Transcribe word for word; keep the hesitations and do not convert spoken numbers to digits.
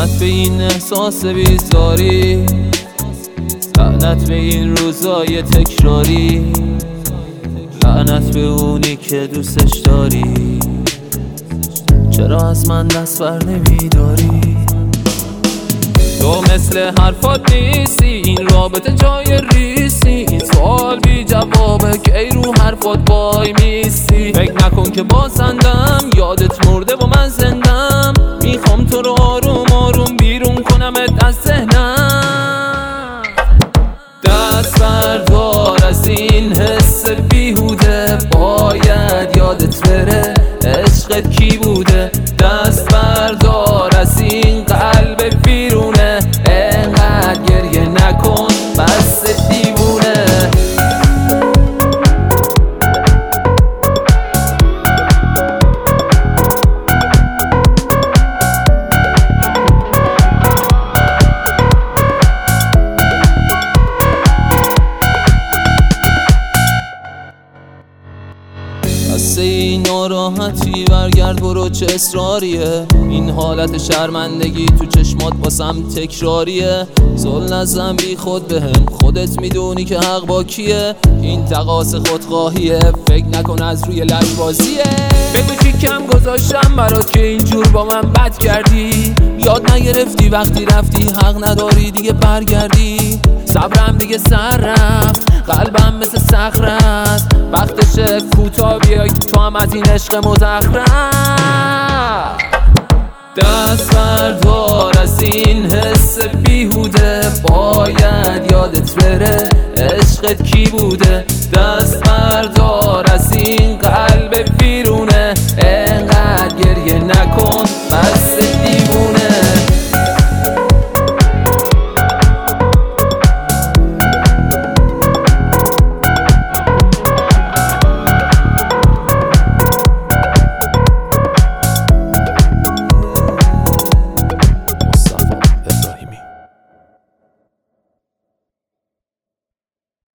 لعنت به این احساس بیزاری، لعنت به این روزای تکراری، لعنت به اونی که دوستش داری. چرا از من دست بر نمیداری؟ تو مثل حرفات نیستی، این رابطه جای ریسی، این سوال بی جوابه که ای رو حرفات وای میستی. فکر نکن که بازندم، یادت مرده و من زندم، میخوام تو رو آروم آروم بیرون کنمت از ذهنم. دست بردار از این حس بیهوده، باید یادت بره عشقت کی بوده. دست بردار از این قلب بیرونه، انقدر گریه نکن بس دیوونه. بسه این ناراحتی برگرد برو، چه اصراریه این حالت شرمندگی تو چشمات واسم تکراریه. زل نزن بی خود بهم، خودت میدونی که حق با کیه. این تقاص خودخواهیه، فکر نکن از روی لجبازیه. بگو چی کم گذاشتم برات که اینجور با من بد کردی. یاد نگرفتی وقتی رفتی حق نداری دیگه برگردی. صبرم دیگه سر رفت، قلبم مثل صخره است، وقتشه کوتاه بیای تو هم از این عشق مزخرف. دست بردار از این حس بیهوده، باید یادت بره عشقت کی بوده. دست بردار از این قلب بیرون